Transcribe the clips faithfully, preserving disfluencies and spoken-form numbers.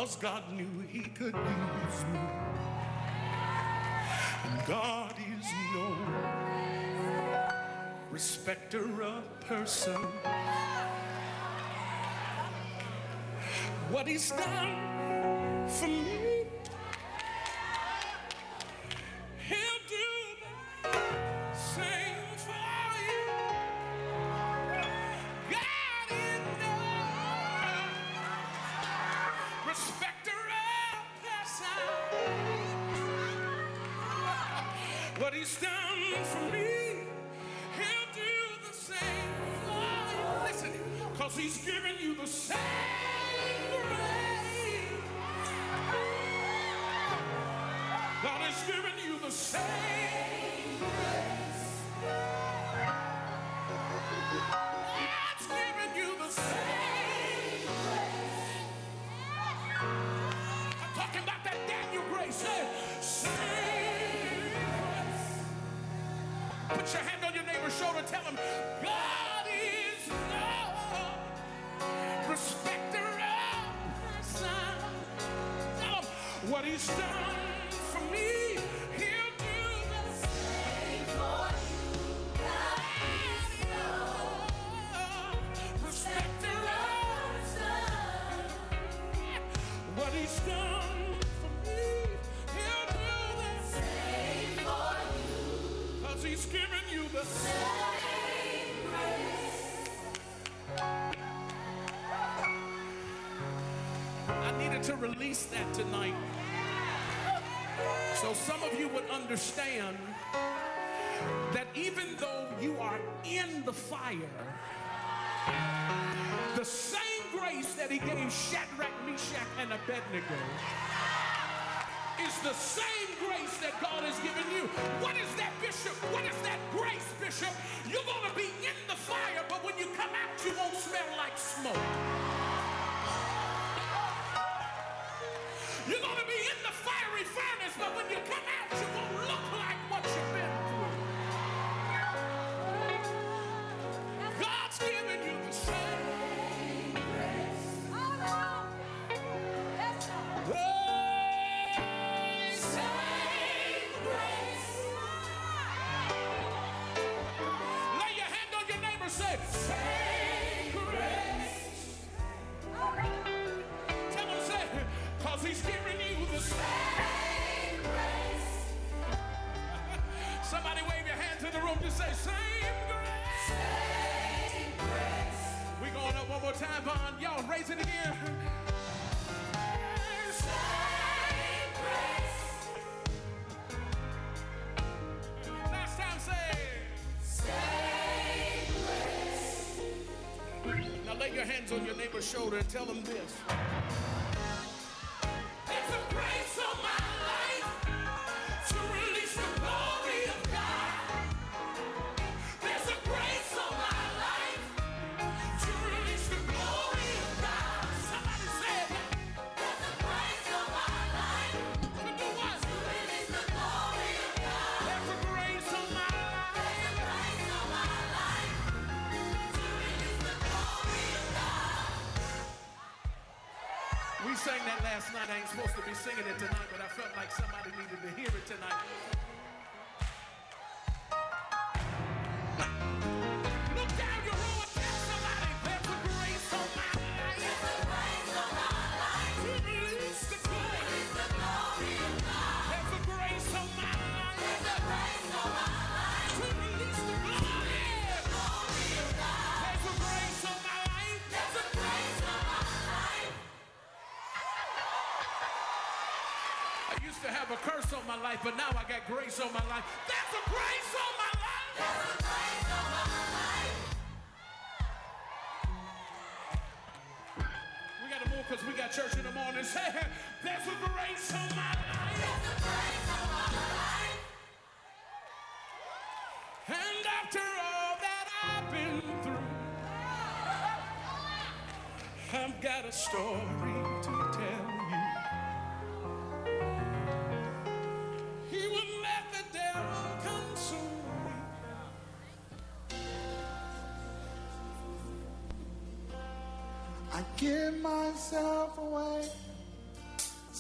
because God knew he could use me. And God is no respecter of person. What he's done for me, he'll do the same for you. God is no respecter of person. What he's done for me, he'll do the same for you. Listen, because he's giving you the same grace. God is giving you the same grace. God's giving you the same grace. I'm talking about that Daniel grace. Say, same grace. Put your hand on your neighbor's shoulder. Tell him, God is no respecter of person. Tell him what he's done for me, he'll do the same for you. God is no respecter of person. What he's done for me, he'll do the same for you. Because he's given you the same grace. I needed to release that tonight, so some of you would understand that even though you are in the fire, the same grace that he gave Shadrach, Meshach, and Abednego is the same grace that God has given you. What is that, Bishop? What is that grace, Bishop? You're going to be in the fire, but when you come out, you won't smell like smoke. You're going to be in the fiery furnace, but when you come out, you won't look like what you've been through. God's giving you the same grace. Oh, same grace. Lay your hand on your neighbor, say, same grace. Tell him, say, because he's giving you the same grace. Somebody wave your hand to the room, just say, same grace. Same grace. We're going up one more time, Vaughn. Y'all raise it again. Same grace. Last time, say, same grace. Now lay your hands on your neighbor's shoulder and tell them this. Grace on my life to release the glory of God. There's a grace on my life to release the glory of God. Somebody said that. There's a grace on my life to do what? To release the glory of God. There's a grace on my life. There's a grace on my life to release the glory of God. We sang that last night. I ain't supposed to be singing it tonight, but I felt like somebody needed to hear it tonight. Look down your road and tell somebody, there's a grace on my life. There's a grace on my life to release the glory of God. There's a grace on my life. There's a grace on my life to release the glory of God. There's a grace on my life. There's a grace on my life. I used to have a curse on my life, but now I got grace on my life. There's a grace on my life. There's a grace on my life. We got to move because we got church in the morning. Say, there's a grace on my life. There's a grace on my life. And after all that I've been through, I've got a story to tell you. He wouldn't let the devil consume me. I give myself away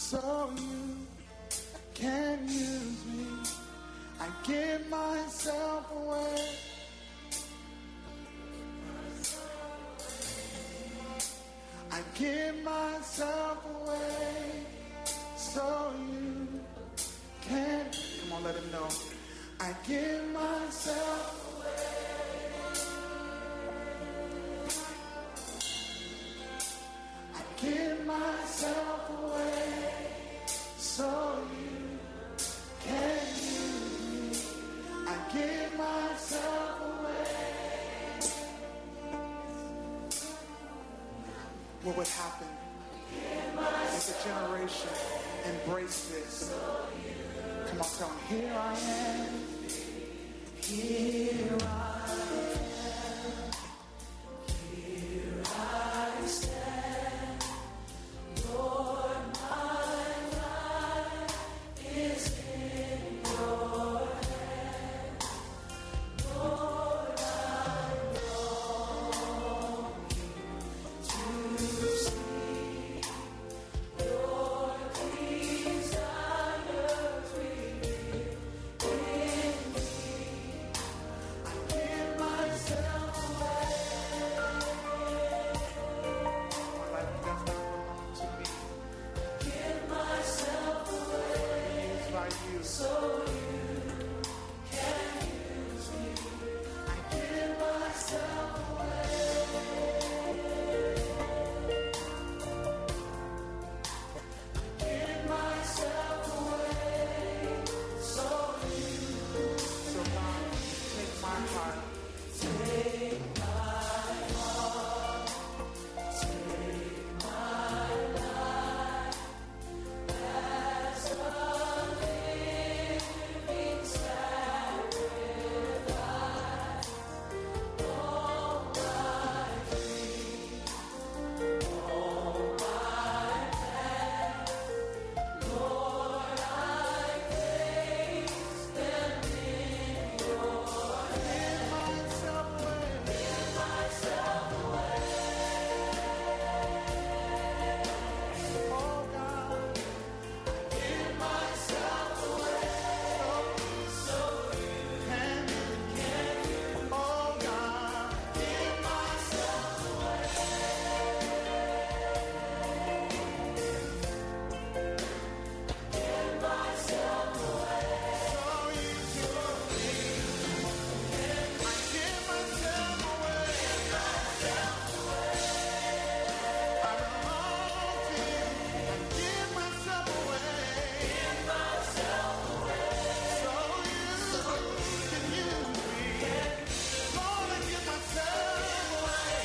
so you can use me. I give myself away. I give myself away so you can. Come on, let him know. I give myself away. I give myself away so you can use me. I give myself away. What would happen if a generation embraced this? Come on, tell them, here I am. Here I am. Here I stand. Lord, my life is in your hands. Lord, I'm longing to see your desires revealed in me. I give myself away. My life does not belong to me. Give myself away. Used by you. So you can use me. I give myself away. Give myself away. So you. So God, take my heart. Take my heart. Take my life as a living sacrifice. All my dreams, all my plans, Lord, I place them in your hands. Give myself away. Oh God, give myself away. So you can, oh God, give myself give myself away. So you can be. I give myself away. I belong to you. I give myself away. So you can use me. Lord, I give myself away.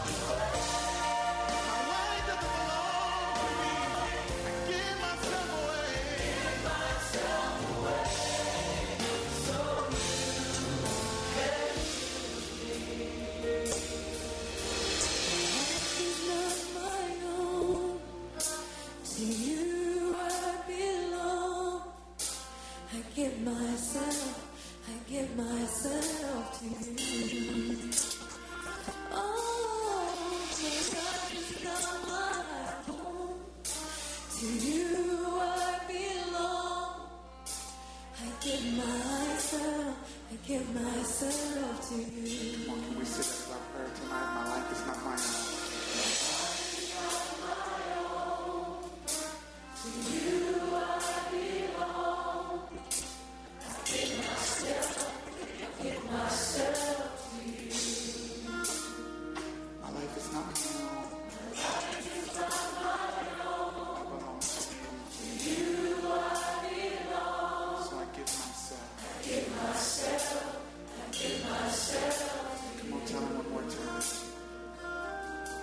My life doesn't belong to me. I give myself away. Is not my own. To you I belong. I give myself, I give myself to you. Oh, my life is not my own. To you I belong. I give myself, I give myself to you. Come on, can we sit as our prayer tonight? My life is not my own. My life is not my own. I belong to you. So I give myself. Come on, tell him one more time.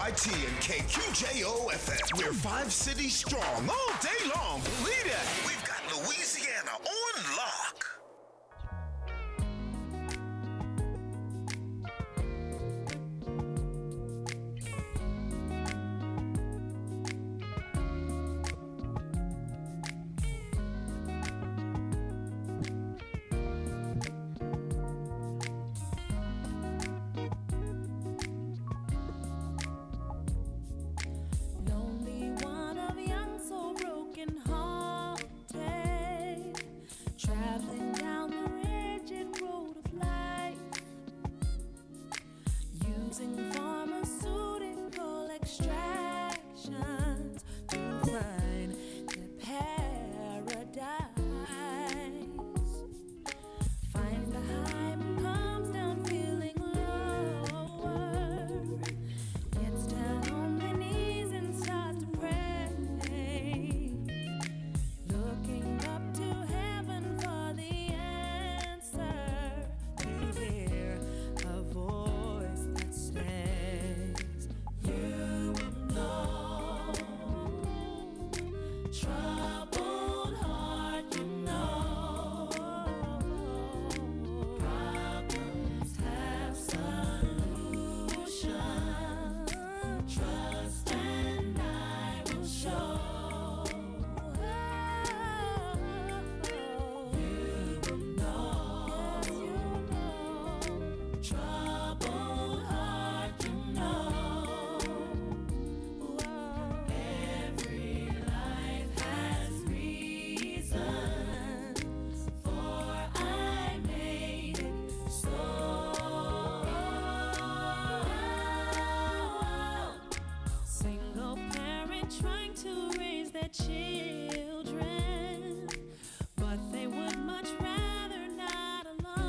Y T and K Q J O F M. We're five cities strong all day long. Believe that. We've got Louisiana on lock. Lonely one of young, so broken hearted, traveling down the rigid road of life, using pharmaceutical extractions to find the paradise. Find the high but comes down feeling lower. Gets down on their knees and starts to pray, looking up to heaven for the answer. To hear a voice that says, "You will know, troubled heart, you know, problems have solution. Trust and I will show. You will know, yes, you know, troubled heart, you know. Every life has reasons, for I made it so. Single parent trying to raise their children, but they would much rather not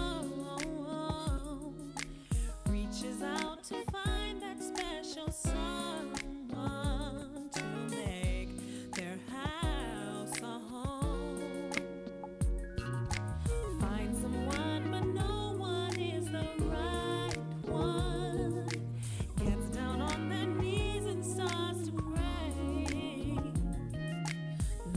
alone. Reaches out to find that special someone to make their house a home. Find someone, but no one is the right one. Gets down on their knees and starts to pray,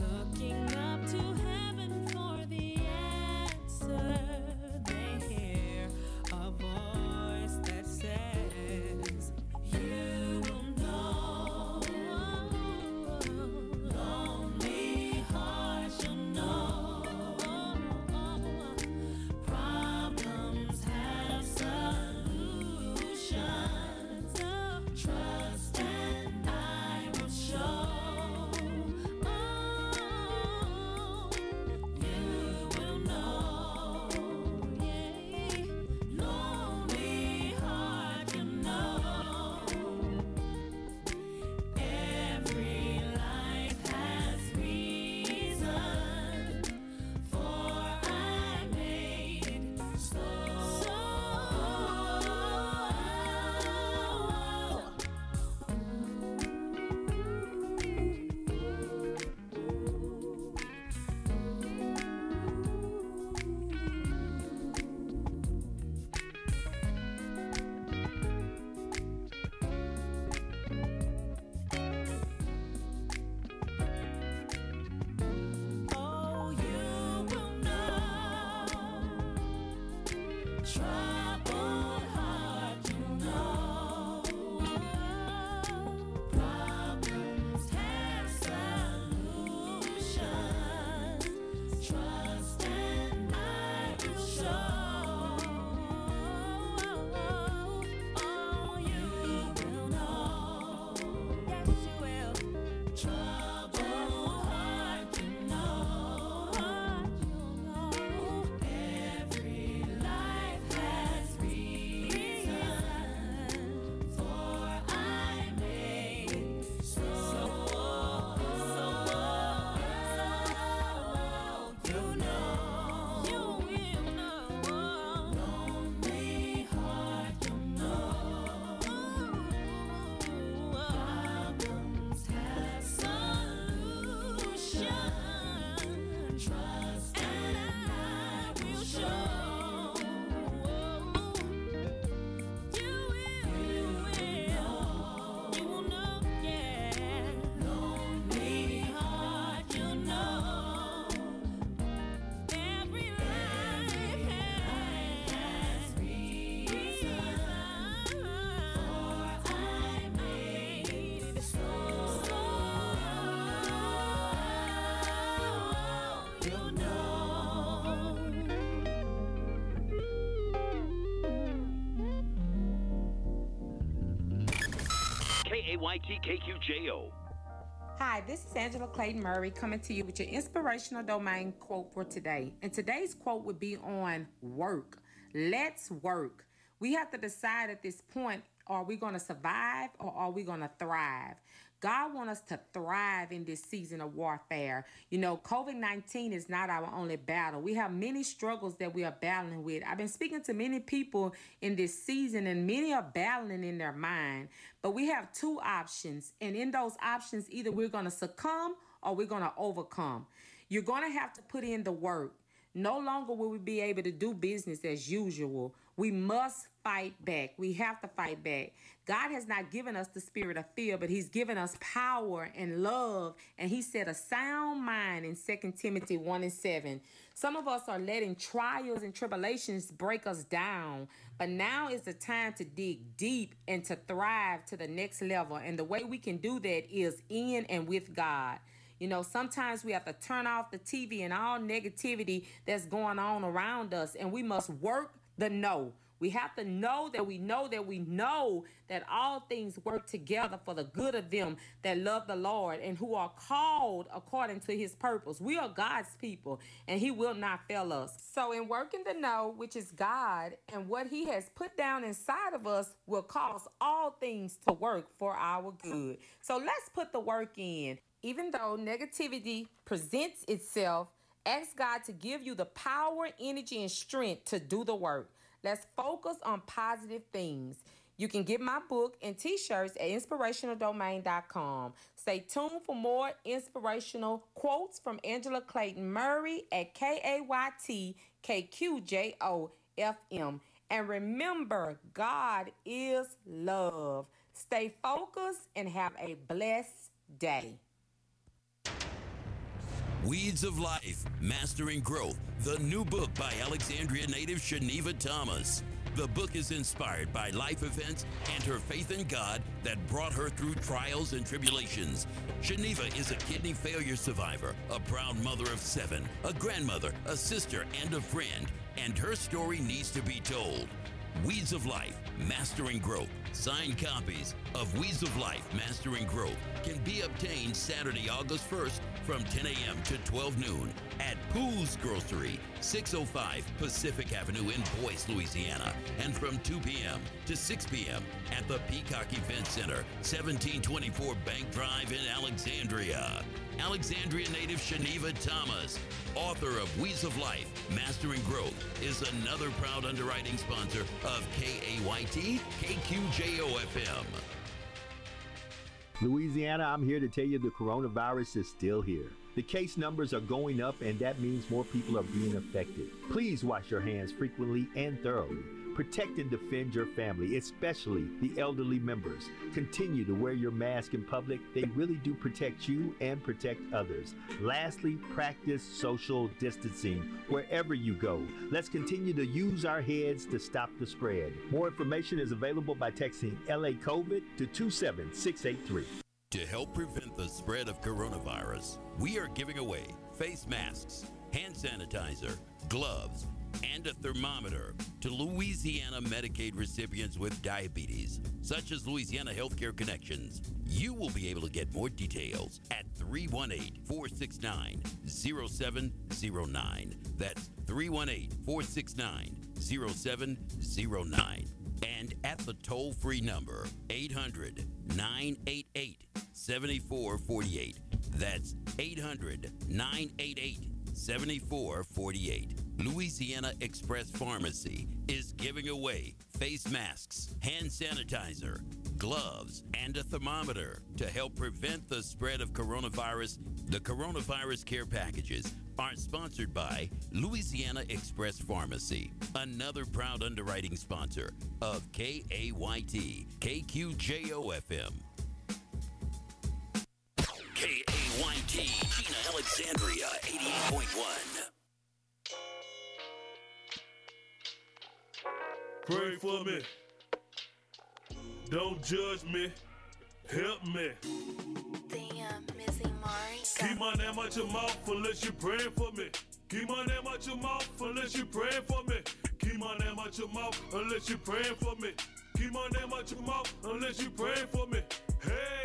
Y T K Q J O. Hi, this is Angela Clayton Murray coming to you with your inspirational domain quote for today. And today's quote would be on work. Let's work. We have to decide at this point, are we going to survive or are we going to thrive? God wants us to thrive in this season of warfare. You know, COVID nineteen is not our only battle. We have many struggles that we are battling with. I've been speaking to many people in this season, and many are battling in their mind. But we have two options. And in those options, either we're going to succumb or we're going to overcome. You're going to have to put in the work. No longer will we be able to do business as usual. We must fight back. We have to fight back. God has not given us the spirit of fear, but he's given us power and love. And he said a sound mind in Second Timothy one and seven. Some of us are letting trials and tribulations break us down. But now is the time to dig deep and to thrive to the next level. And the way we can do that is in and with God. You know, sometimes we have to turn off the T V and all negativity that's going on around us, and we must work the know. We have to know that we know that we know that all things work together for the good of them that love the Lord and who are called according to his purpose. We are God's people, and he will not fail us. So in working the know, which is God, and what he has put down inside of us will cause all things to work for our good. So let's put the work in. Even though negativity presents itself, ask God to give you the power, energy, and strength to do the work. Let's focus on positive things. You can get my book and t-shirts at inspirational domain dot com. Stay tuned for more inspirational quotes from Angela Clayton Murray at K A Y T K Q J O F M. And remember, God is love. Stay focused and have a blessed day. Weeds of Life, Mastering Growth, the new book by Alexandria native Shaniva Thomas. The book is inspired by life events and her faith in God that brought her through trials and tribulations. Shaniva is a kidney failure survivor, a proud mother of seven, a grandmother, a sister, and a friend, and her story needs to be told. Weeds of Life, Mastering Growth. Signed copies of Weeds of Life, Mastering Growth can be obtained Saturday, August first from ten a.m. to twelve noon at Pooh's Grocery, six oh five Pacific Avenue in Boyce, Louisiana, and from two p.m. to six p.m. at the Peacock Event Center, seventeen twenty-four Bank Drive in Alexandria. Alexandria native Shaniva Thomas, author of Weeds of Life, Mastering Growth, is another proud underwriting sponsor of K A Y T K Q J O F M. Louisiana, I'm here to tell you the coronavirus is still here. The case numbers are going up, and that means more people are being affected. Please wash your hands frequently and thoroughly. Protect and defend your family, especially the elderly members. Continue to wear your mask in public. They really do protect you and protect others. Lastly, practice social distancing wherever you go. Let's continue to use our heads to stop the spread. More information is available by texting L A COVID to two seven six eight three. To help prevent the spread of coronavirus, we are giving away face masks, hand sanitizer, gloves, and a thermometer to Louisiana Medicaid recipients with diabetes, such as Louisiana Healthcare Connections. You will be able to get more details at three one eight, four six nine, zero seven zero nine. That's three one eight, four six nine, zero seven zero nine. And at the toll-free number, eight hundred, nine eight eight, seven four four eight. That's eight hundred, nine eight eight, seven four four eight. Louisiana Express Pharmacy is giving away face masks, hand sanitizer, gloves, and a thermometer to help prevent the spread of coronavirus. The coronavirus care packages are sponsored by Louisiana Express Pharmacy, another proud underwriting sponsor of K A Y T K Q J O F M. K A Y T, Gina Alexandria, eighty-eight point one. Pray for me. Don't judge me. Help me. Damn, Missy Mars. Keep my name out your mouth unless you praying for me. Keep my name out your mouth unless you praying for me. Keep my name out your mouth unless you praying for me. Keep my name out your mouth unless you praying for me. Hey.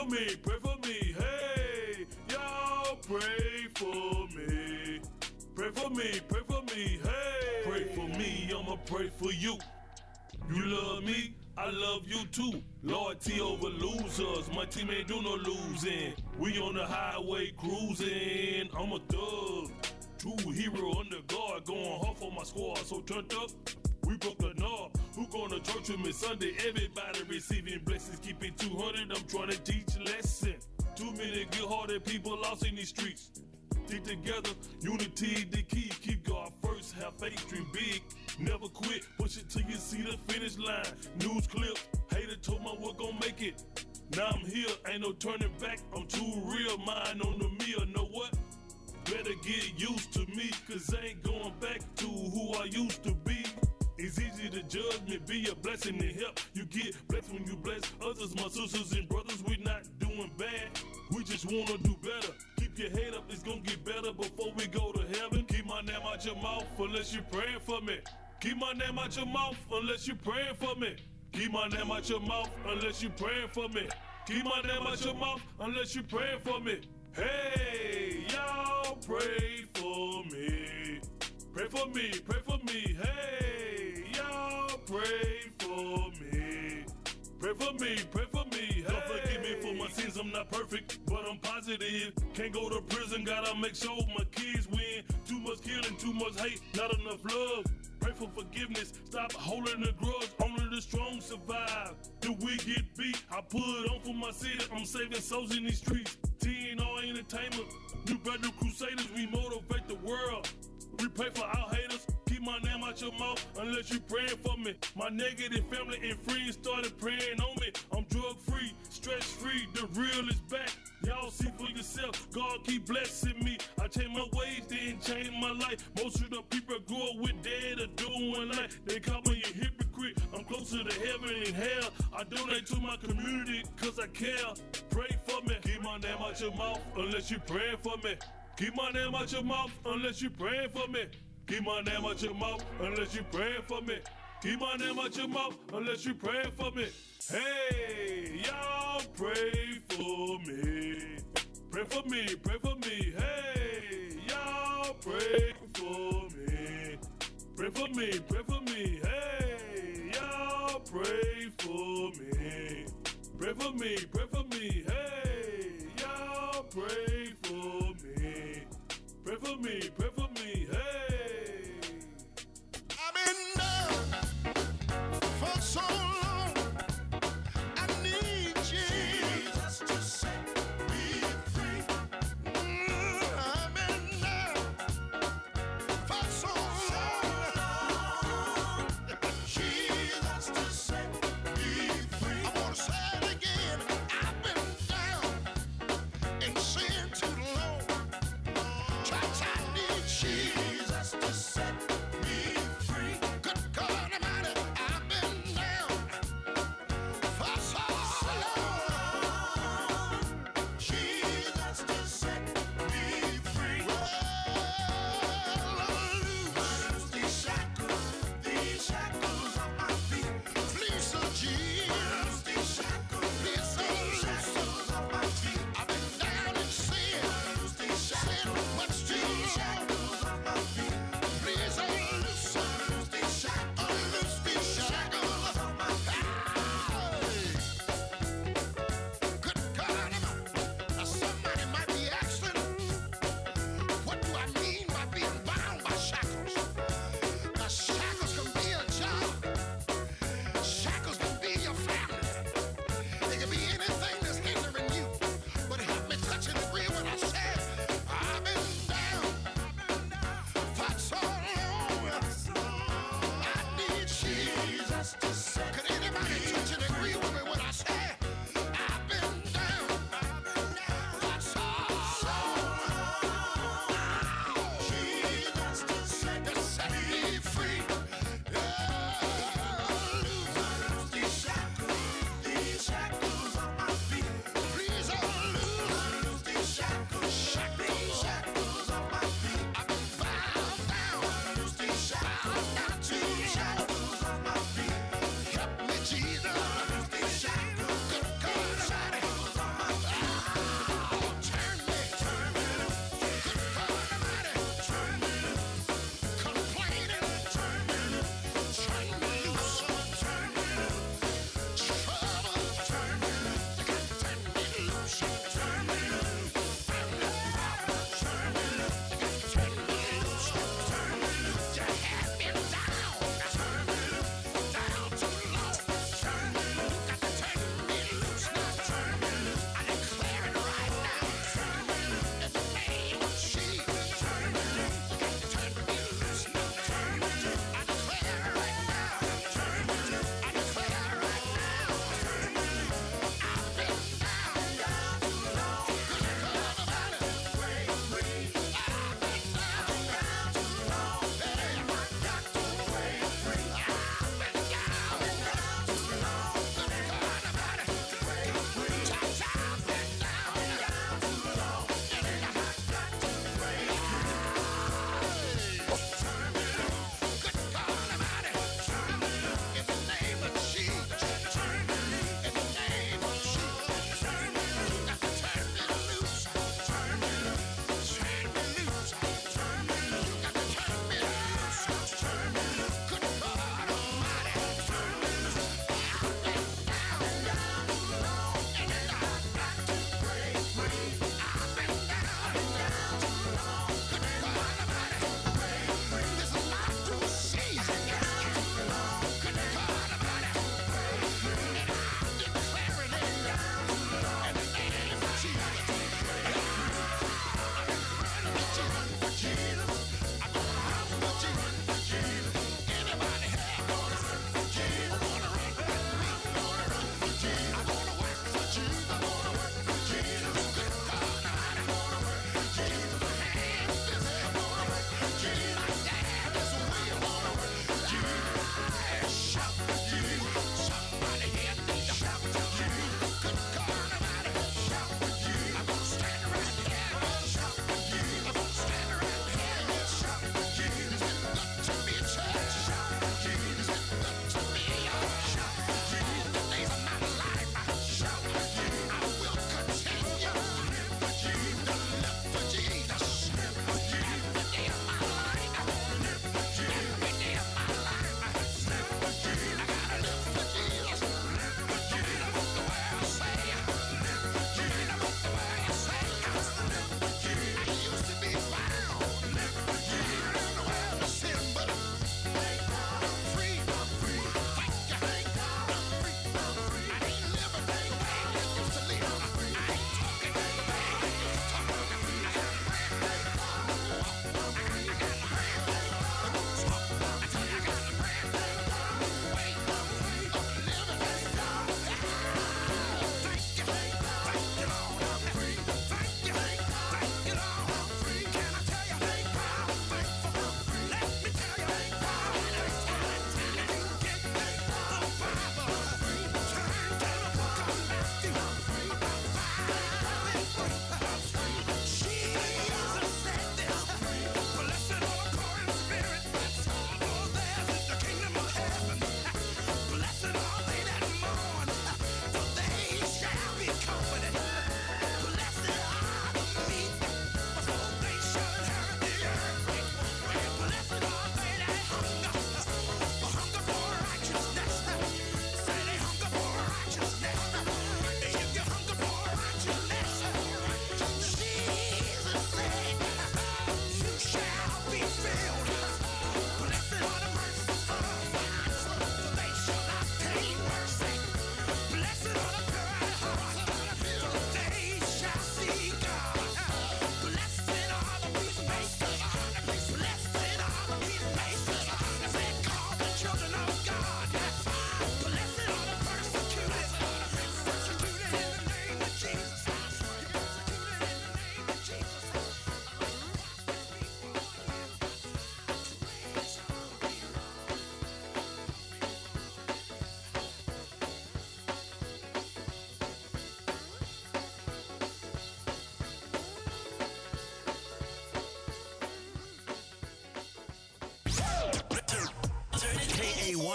me, pray for me. Hey, y'all pray for me. Pray for me, pray for me. Hey, pray for me, I'ma pray for you. You love me, I love you too. Loyalty over losers, my team ain't do no losing. We on the highway cruising, I'm a thug. True hero on the guard, going hard for my squad, so turned up. We broke the knob. Who going to church with me Sunday? Everybody receiving blessings. Keep it two hundred. I'm trying to teach a lesson. Too many good-hearted people lost in these streets. Stick together, unity the key. Keep God first, have faith, dream big. Never quit, push it till you see the finish line. News clip, hater told me we're gonna make it. Now I'm here, ain't no turning back. I'm too real, mine on the meal. Know what? Better get used to me, cause I ain't going back to who I used to be. It's easy to judge me, be a blessing and help. You get blessed when you bless others, my sisters and brothers. We not doing bad, we just wanna do better. Keep your head up, it's gonna get better before we go to heaven. Keep my name out your mouth unless you're praying for me. Keep my name out your mouth unless you're praying for me. Keep my name out your mouth unless you're praying for me. Keep my name out your mouth unless you're praying for me. Hey, y'all pray for me. Pray for me, pray for me. Hey, y'all pray for me. Pray for me, pray for me. God forgive me for my sins, I'm not perfect, but I'm positive. Can't go to prison, gotta make sure my kids win. Too much killing, too much hate, not enough love. Pray for forgiveness, stop holding the grudge, only the strong survive. The weak get beat, I put on for my city, I'm saving souls in these streets. T N R Entertainment, New Battle Crusaders, we motivate the world. We pray for our haters, keep my name out your mouth unless you praying for me. My negative family and friends started praying on me. I'm drug free, stress free, the real is back. Y'all see for yourself, God keep blessing me. I changed my ways, didn't change my life. Most of the people I grew up with dead or doing life. They call me a hypocrite, I'm closer to heaven and hell. I donate to my community cause I care. Pray for me, keep my name out your mouth unless you praying for me. Keep my name out your mouth unless you praying for me. Keep my name out your mouth unless you praying for me. Keep my name out your mouth unless you praying for me. Hey, y'all pray for me. Pray for me, pray for me. Hey, y'all pray for me. Pray for me, pray for me. Hey, y'all pray for me. Pray for me, pray for me. Hey, y'all pray for me. Pray for me, pray for me. Hey. I've been down for so long. I need Jesus to set me free. Mm, I've been down for so long. Jesus to set me free. I wanna say it again. I've been down in sin too long. Church, I need Jesus to set me free. Good God Almighty, I've been down for so long. Jesus to set me free. Well, loose these shackles, these shackles on my feet. Please, oh Jesus, these shackles, please, oh shackles on my feet. I've been down in sin, sin much too long. Please, oh loose, unloose these shackles, unloose these shackles on my feet. Good God, now somebody might be asking, what do I mean by being bound by shackles? Now shackles can be a job, shackles can be your family, they can be anything that's hindering you. But help me touch and agree when I say I've been down for so long. I need Jesus to set. Could anybody touch and agree with me when I say I've been down for so long? Jesus to set, to set me free. Yeah, loose,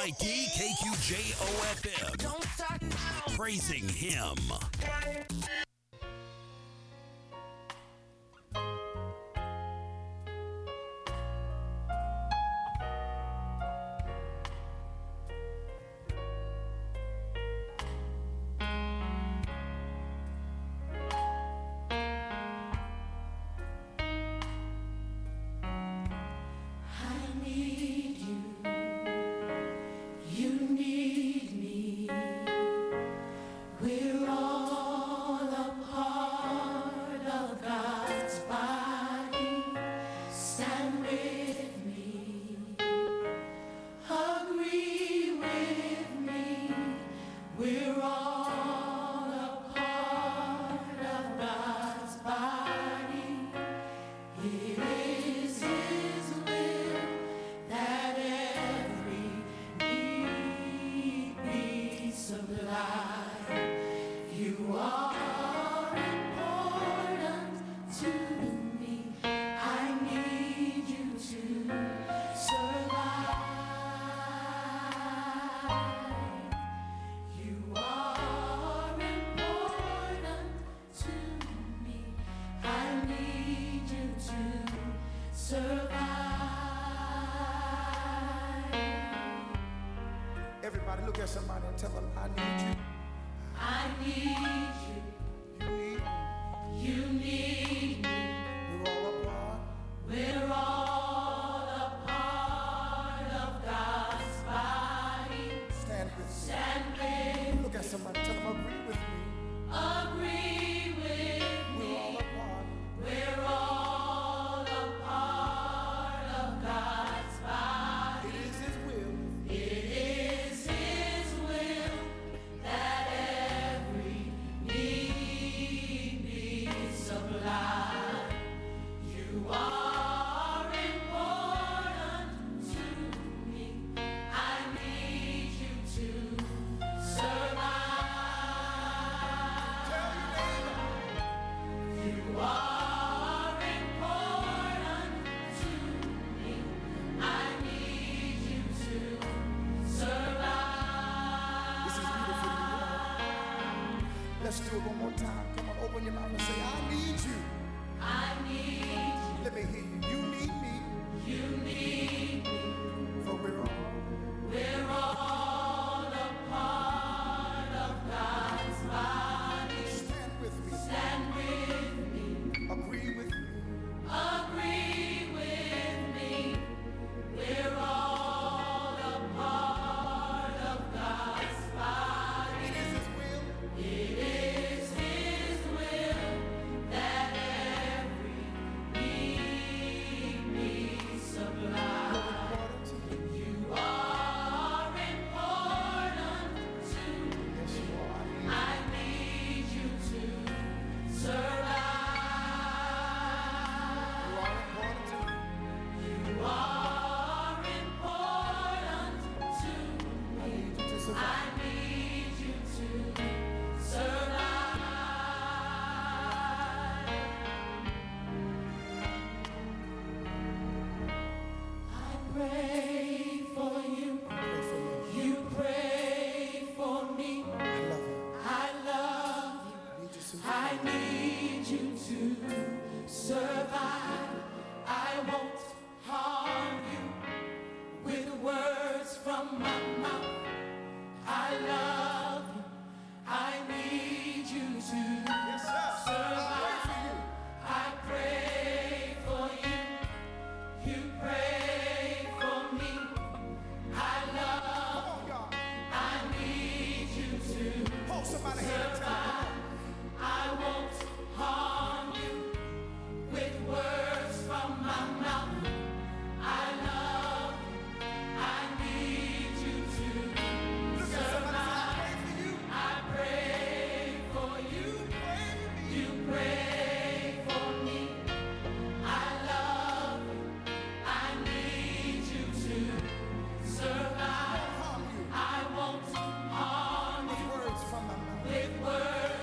I D K Q J O F M. Don't stop now. Praising him. Everybody look at somebody and tell them, I need you. I need you. You need me. You need me. We're all a part. We're all a part of God's body. Stand with me. Stand with Look at somebody, tell them, agree with me. Agree with We're all me. a part. We're all a part of God's body. It is His will. It is His will that every need be supplied. You are important to me. I need you to survive. Tell your neighbor. You are important to me. I need you to survive. This is beautiful. Let's do it one more time. Come on, open your mouth and say, I need you. I need you. Let me hear you. You need me. You need me. For we're all. We're all a part of God's body. Stand with me. Stand with me. Agree with me. Agree with me. We're all a part of God's body. It is His will. It is His will that every need be supplied. Important to you. You are important to Yes, you are. I I need you to survive. need you. You are important to me. You are important to I need you to I survive. need you to survive. I pray for you. Pray for me. You pray for me. I love you. I love you. I need you to I need you to survive. I won't harm you with words from my mouth. I love you. I need you to Yes, sir. I survive. pray I pray for you. You pray for me. I love. for you. Come on, y'all. I need you to Hold somebody hand and tell survive. I won't harm you with words from my mouth. I love. I need you to them. Look at somebody and say, survive. I pray for you. I pray for you. You pray for me. You pray for me. I love you. I need you to survive. Harm you I won't harm with you words from my mouth. with words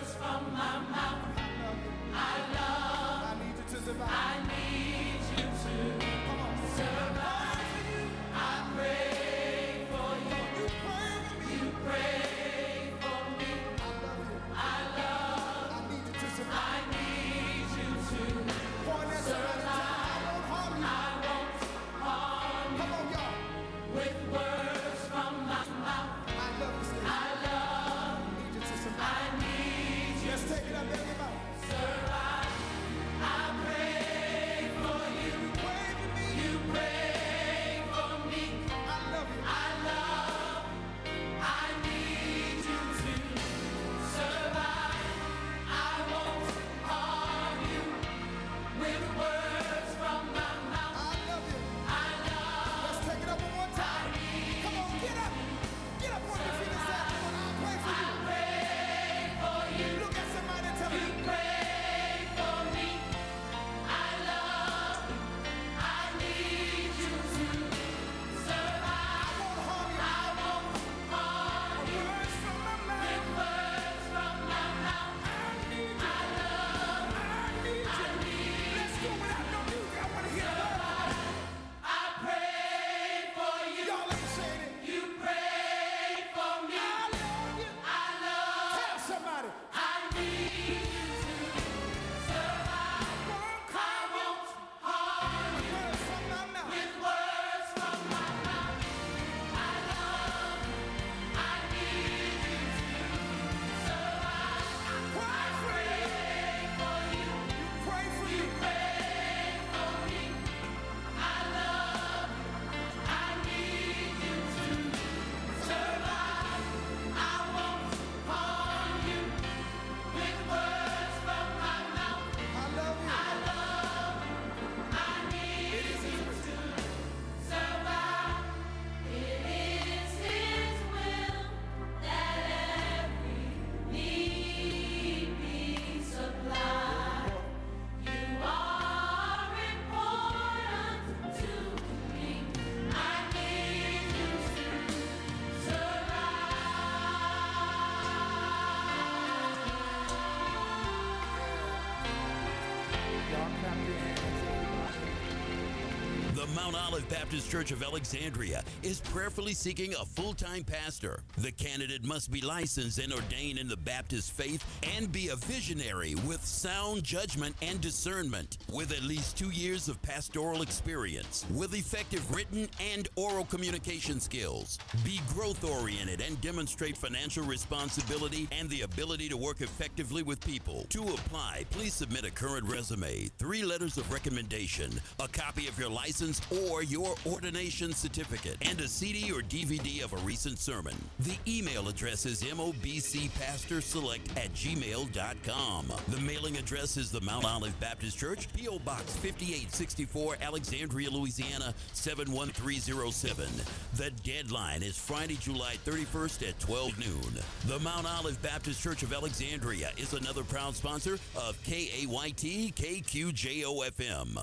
The Mount Olive Baptist Church of Alexandria is prayerfully seeking a full-time pastor. The candidate must be licensed and ordained in the Baptist faith and be a visionary with sound judgment and discernment, with at least two years of pastoral experience, with effective written and oral communication skills. Be growth-oriented and demonstrate financial responsibility and the ability to work effectively with people. To apply, please submit a current resume, three letters of recommendation, a copy of your license or your ordination certificate, and a C D or D V D of a recent sermon. The email address is mobcpastorselect at gmail dot com. The mailing address is the Mount Olive Baptist Church, P O. Box fifty-eight sixty-four, Alexandria, Louisiana, seven one three zero seven. The deadline is Friday, July thirty-first at twelve noon. The Mount Olive Baptist Church of Alexandria is another proud sponsor of K A Y T K Q J O F M.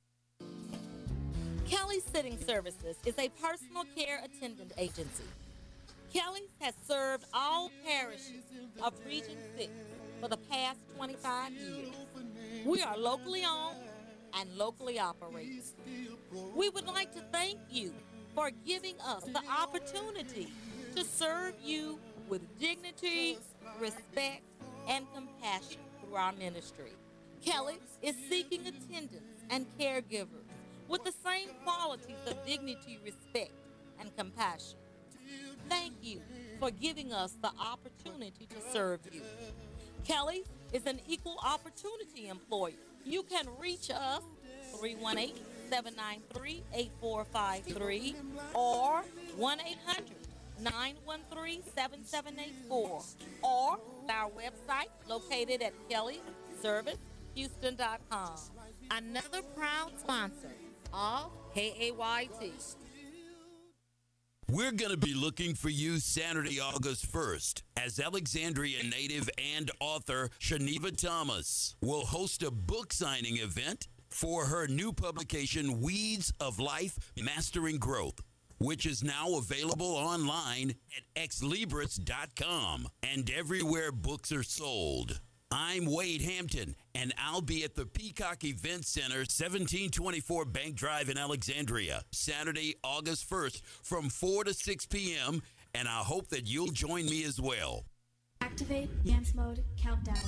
Kelly's Sitting Services is a personal care attendant agency. Kelly's has served all parishes of Region six for the past twenty-five years. We are locally owned and locally operated. We would like to thank you for giving us the opportunity to serve you with dignity, respect, and compassion through our ministry. Kelly is seeking attendants and caregivers with the same qualities of dignity, respect, and compassion. Thank you for giving us the opportunity to serve you. Kelly is an equal opportunity employer. You can reach us three one eight, seven nine three, eight four five three or one eight hundred, nine one three, seven seven eight four or our website located at kelly service houston dot com. Another proud sponsor of K A Y T. We're going to be looking for you Saturday, August first, as Alexandria native and author Shaniva Thomas will host a book signing event for her new publication, Weeds of Life, Mastering Growth, which is now available online at ex libris dot com and everywhere books are sold. I'm Wade Hampton, and I'll be at the Peacock Event Center, seventeen twenty-four Bank Drive in Alexandria, Saturday, August first, from four to six p.m., and I hope that you'll join me as well. Activate dance mode countdown.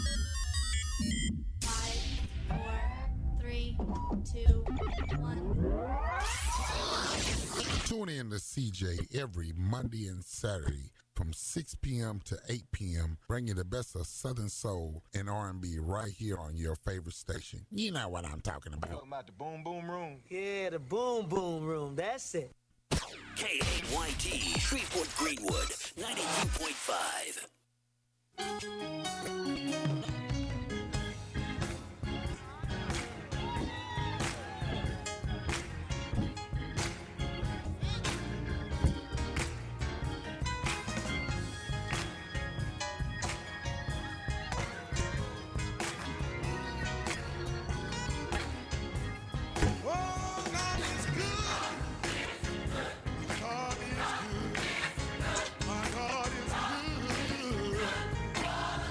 Five, four, three, two, one. Tune in to C J every Monday and Saturday from six p.m. to eight p.m., bringing the best of Southern Soul and R and B right here on your favorite station. You know what I'm talking about. Talking about the Boom Boom Room? Yeah, the Boom Boom Room. That's it. K A Y T, Shreveport Greenwood, ninety-two point five. God is good.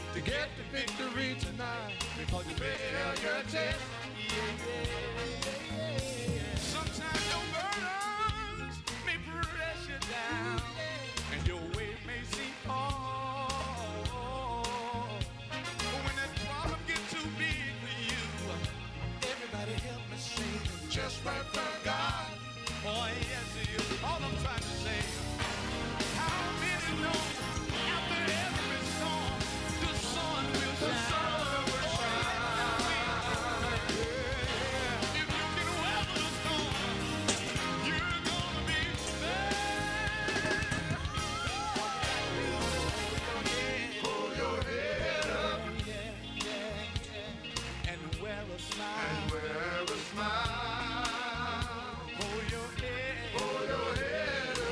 to get the victory tonight. Because you failed your test. Sometimes your burdens may press you down, and your weight may seem hard. But when that problem gets too big for you, everybody help me sing. Just right for God. Oh yes, you. All I'm trying to say. How many know after every storm the sun will shine? The sun will shine. If you can weather the storm, you're gonna be there. Hold your head up and wear a smile. And wear a smile. Hold your head. Hold your head up.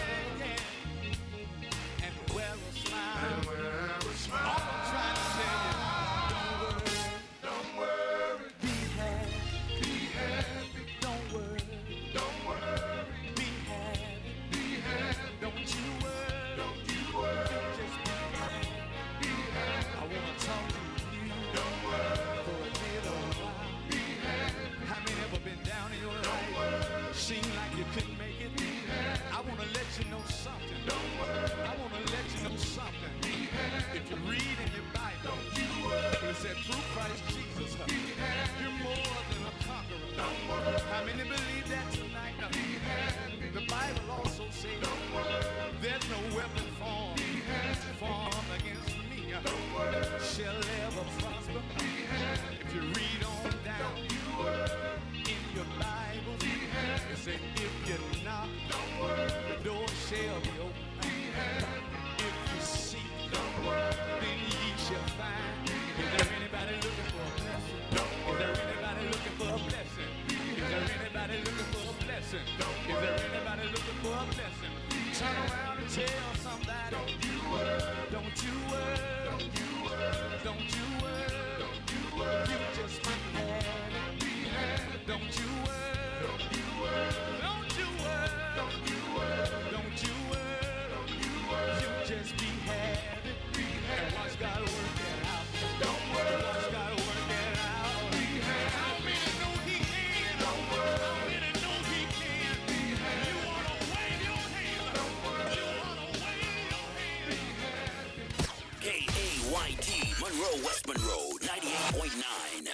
And wear a smile. And wear a smile. All I'm trying to tell you, don't worry. Don't worry. Be happy. Be happy. Don't worry. Don't worry. Be happy. Be happy. Don't you worry. Don't you worry. Just be happy. Be happy. I wanna talk to you. Don't worry. For a little while. Be happy. How many ever been down in your life? Don't worry. Seem like you couldn't make it. Be happy. I wanna let you know something. Don't worry. I wanna let you know something. Be happy. If you read in your Bible, don't you worry. It said through Christ Jesus, be happy. You're more than a conqueror. Don't worry. How many believe that tonight? Be happy. The Bible also says, don't worry. There's no weapon formed, be happy. Formed against me. Don't worry. Shall ever prosper. Be happy. If you read on down, don't you worry. In your Bible, be happy. It said if you knock, don't worry. The door shall be open. Be happy. If you seek, don't worry. Then ye shall find. Is there anybody looking for a blessing? Don't worry. Is there anybody looking for a blessing? Is there anybody looking for a blessing? Don't worry. Is there anybody looking for a blessing? Turn around and tell somebody. Don't you worry. Don't you worry. Don't you worry. Don't you worry. Don't you worry. You just be happy. Be happy. Don't you worry. Don't you worry. Don't you worry. Don't you worry. Don't you worry. Don't you worry. You just be happy. Be happy. And watch God work it out. Don't worry. Watch God work it out. Be happy. How many know He can? Don't worry. How many know He can? Be happy. You wanna wave your hand? Don't worry. You wanna wave your hand? Be happy. K A Y T, Monroe, West Monroe, ninety-eight point nine.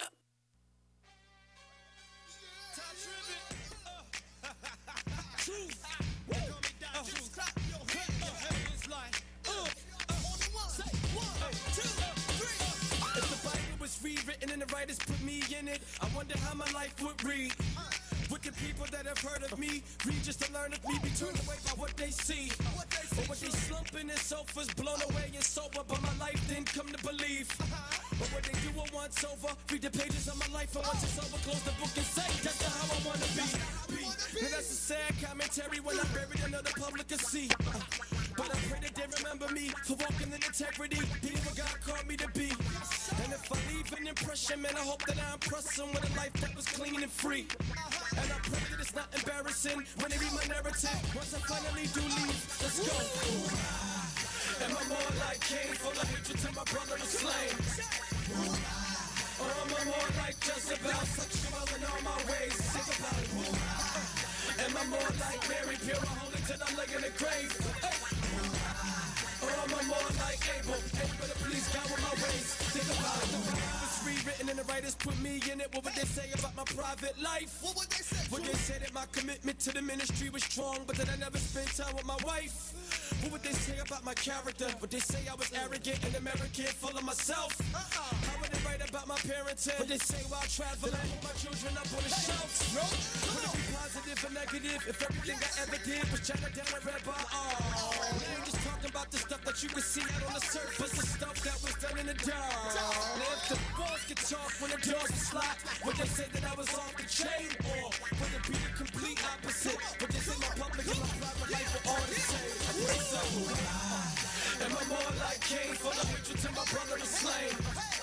If the Bible was rewritten and the writers put me in it, I wonder how my life would read. With the people that have heard of me, read just to learn of me, be turned away by what they see. Or what they slumping in sofas, blown away and sober, but my life didn't come to believe. But what they do it once over, read the pages of my life, and once it's over, close the book and say, that's not how I wanna be. be. Now that's a sad commentary when I'm buried under the public can see. Uh, but I pray that they remember me for walking in integrity, being what God called me to be. And if I leave an impression, man, I hope that I impress them with a life that was clean and free. And I pray that it's not embarrassing when they read my narrative. Once I finally do leave, let's go. Am I more like Cain, full of hatred till my brother is slain? Or am I more like Jezebel, sexual in all my ways? Think about it. Am I more like Mary, pure and holy till I'm laying in the grave? Or am I more like Abel, able to please God with my ways? Think about it. The Bible was rewritten and the writers put me in it. What would they say about my private life? What would they say? Would they say that my commitment to the ministry was strong, but that I never spent time with my wife? What would they say about my character? Would they say I was arrogant and American, full of myself? Uh-uh. How would they write about my parenting? Would they say while traveling, I put my children up on the shelf? No. Would it be positive or negative if everything I ever did was jotted down and read by all? They ain't just talking about the stuff that you can see out on the surface, the stuff that was done in the dark. Now if the boss could talk when the doors were locked, would they say that I was off the chain? Or would it be the complete opposite? Would they say my public and my private life were all the same? I think so. Am I more like Cain, full of hatred till my brother is slain?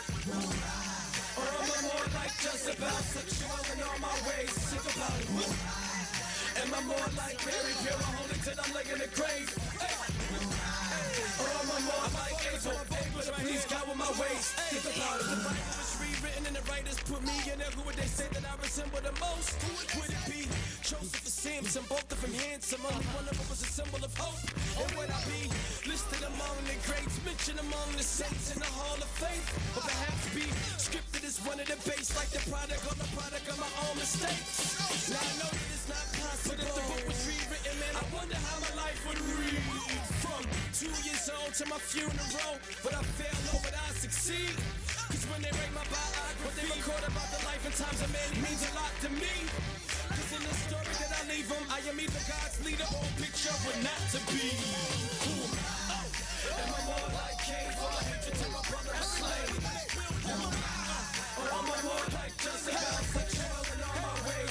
Or am I more like Jezebel, sexual in all my ways? Think about it. Am I more like Mary, pure and holy till I'm laying in the grave? Hey. Or am I more like Abel, able to please God with my my waist. Think about it. The Bible was rewritten and the writers put me in there. Who would they say that I resemble the most? Would it be Joseph or Samson? Both of them handsome. Only one of them was a symbol of hope. Or would I be listed among the greats, mentioned among the saints in the hall of faith? Or perhaps be scripted as one of the base, like the product or the product of my own mistakes. Now I know that it's not possible, but if the book was rewritten, man, I wonder how my life would read. From two years old to my funeral, but I fail or would I succeed? Cause when they write my biography, what they record about the life and times of man, it means a lot to me. Cause in the story that I leave them, I am either God's leader or a picture but not to be. Ooh. Oh. Am I more like Cain for my hatred to my brother a slave? Or am I more like Jezebel, sexual in all my ways?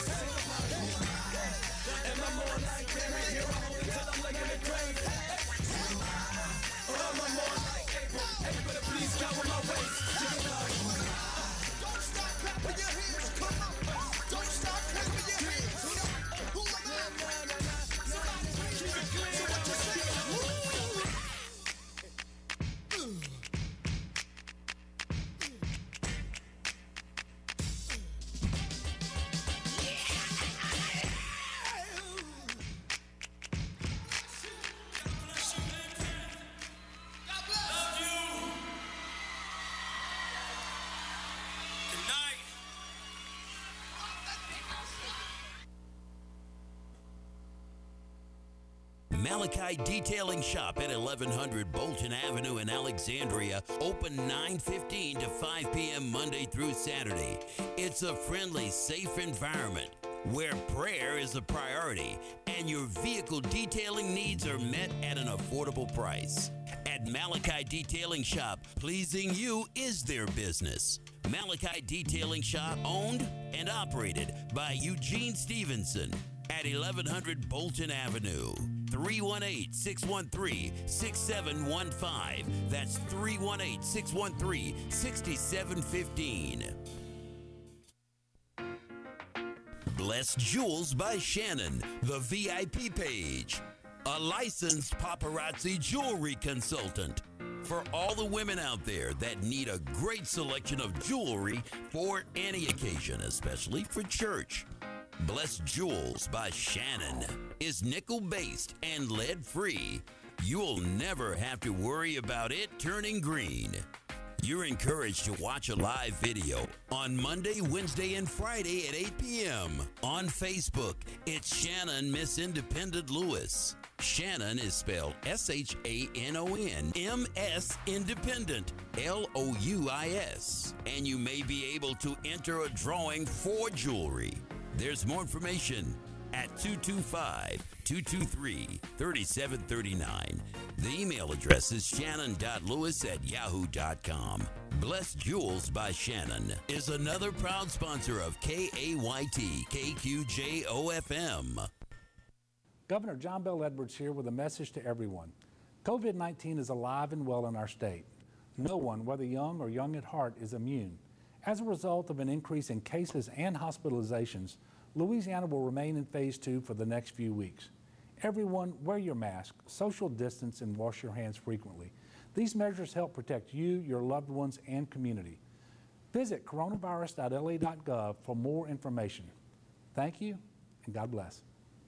Am I more like Mary, here I hold it till I'm laying in the grave? Or am I more like Abel? Hey, better please go with my ways. Don't stop clapping your hands, come on. Don't stop clapping your hands. Who am I? Somebody keep it clear. So what you say? Malachi Detailing Shop at eleven hundred Bolton Avenue in Alexandria, open nine fifteen to five p.m. Monday through Saturday. It's a friendly, safe environment where prayer is a priority and your vehicle detailing needs are met at an affordable price. At Malachi Detailing Shop, pleasing you is their business. Malachi Detailing Shop, owned and operated by Eugene Stevenson at eleven hundred Bolton Avenue. three one eight, six one three, six seven one five. That's three one eight, six one three, six seven one five. Blessed Jewels by Shannon, the V I P page. A licensed paparazzi jewelry consultant. For all the women out there that need a great selection of jewelry for any occasion, especially for church. Blessed Jewels by Shannon is nickel-based and lead-free. You'll never have to worry about it turning green. You're encouraged to watch a live video on Monday, Wednesday, and Friday at eight p.m. On Facebook, it's Shannon Miss Independent Lewis. Shannon is spelled S H A N O N, M S Independent, L O U I S. And you may be able to enter a drawing for jewelry. There's more information at two two five, two two three, three seven three nine. The email address is shannon dot lewis at yahoo dot com. Blessed Jewels by Shannon is another proud sponsor of K A Y T K Q J O F M. Governor John Bell Edwards here with a message to everyone. COVID nineteen is alive and well in our state. No one, whether young or young at heart, is immune. As a result of an increase in cases and hospitalizations, Louisiana will remain in phase two for the next few weeks. Everyone, wear your mask, social distance, and wash your hands frequently. These measures help protect you, your loved ones, and community. Visit coronavirus dot L A dot gov for more information. Thank you, and God bless.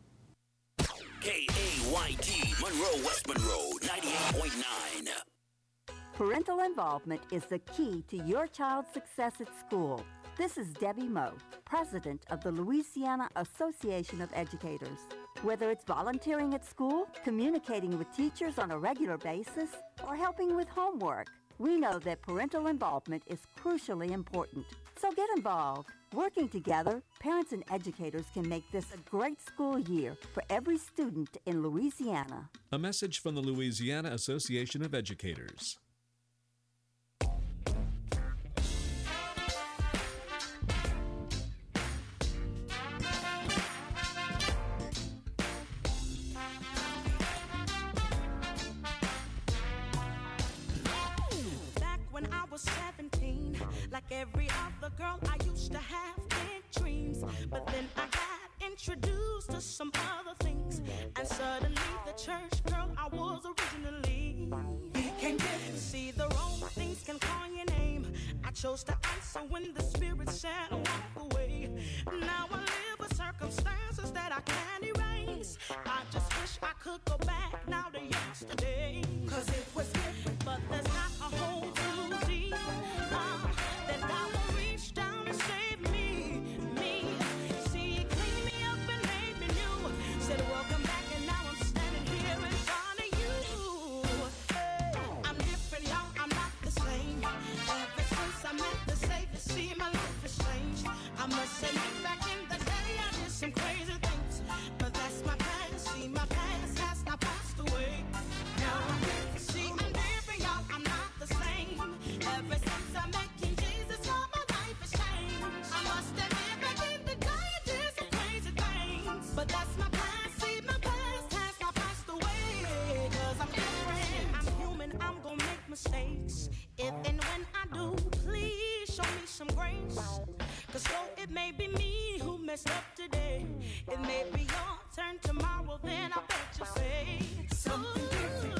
K A Y T, Monroe, West Monroe, ninety-eight point nine. Parental involvement is the key to your child's success at school. This is Debbie Moe, president of the Louisiana Association of Educators. Whether it's volunteering at school, communicating with teachers on a regular basis, or helping with homework, we know that parental involvement is crucially important. So get involved. Working together, parents and educators can make this a great school year for every student in Louisiana. A message from the Louisiana Association of Educators. seventeen, like every other girl, I used to have big dreams. But then I got introduced to some other things, and suddenly the church girl I was originally became different. See, the wrong things can call you I chose to answer when the spirit said walk away. Now I live with circumstances that I can't erase. I just wish I could go back now to yesterday. Cause it was different, but there's not a hole too deep. Uh, that God will reach down and save me, me. See, He cleaned me up and made me new. Said welcome back and now I'm standing here in front of you. Hey, I'm different, y'all, I'm not the same. Ever since I met the Savior, see my life has changed. I must admit back in the day I did some crazy things, but that's my past. See, my past has not passed away. Now I'm different. See, I'm different, y'all, I'm not the same. Ever since I met King Jesus, all my life has changed. I must admit back in the day I did some crazy things, but that's my past. See, my past has not passed away. Cause I'm different, I'm human, I'm gonna make mistakes. If and when I do, please show me some grace. Cause though it may be me who messed up today, it may be your turn tomorrow, then I bet you say something different.